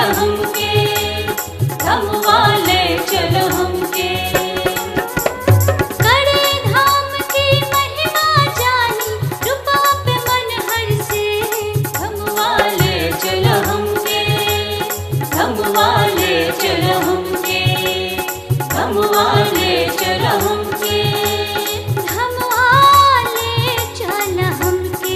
हमके, धम वाले चल हमके। करे धाम की महिमा जानी, रूपा पे मन हर्षे, धम वाले चल हमके, धम वाले चल हमके, धम वाले चल हमके, धम वाले चल हमके।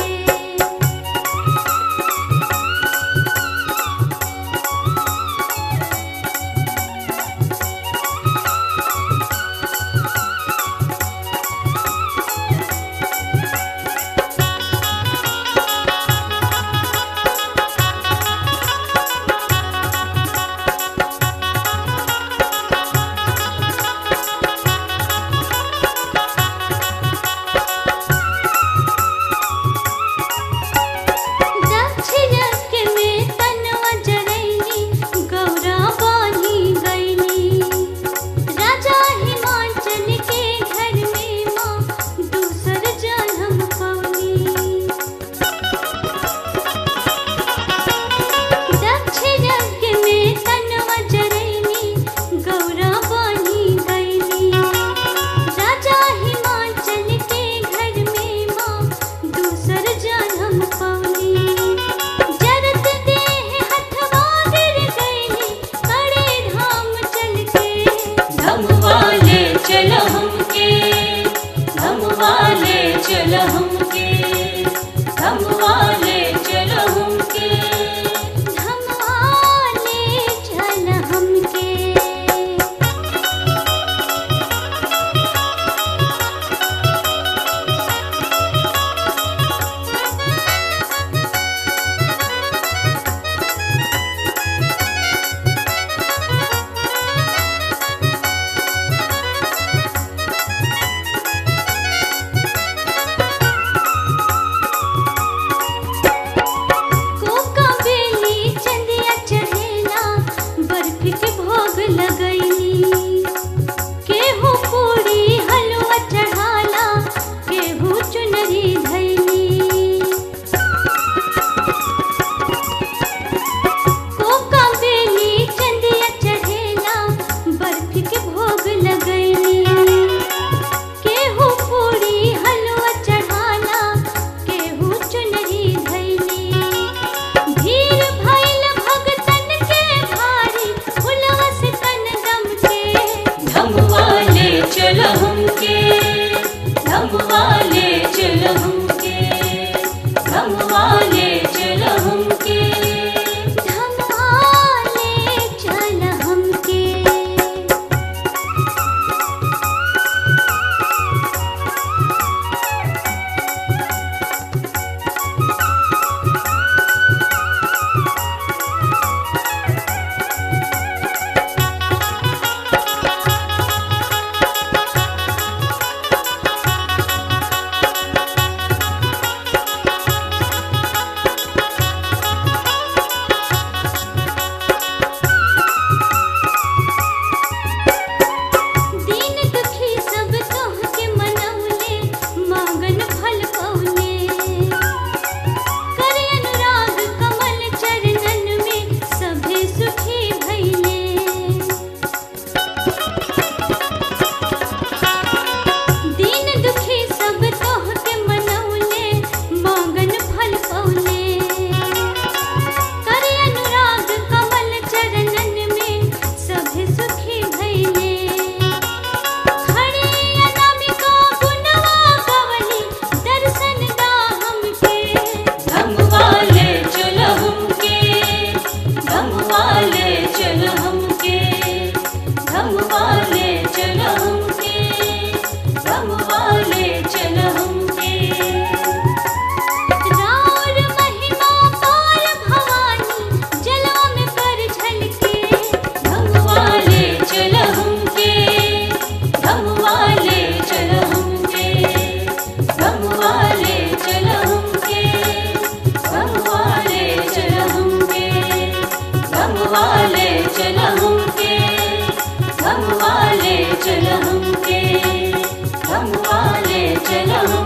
चल हमके, धम वाले चल हमके, धम वाले चल हमके। चल हमके, धम वाले चल हमके, धम वाले चल हमके, धम वाले चल हमके। चल हमके, धम वाले चल हमके।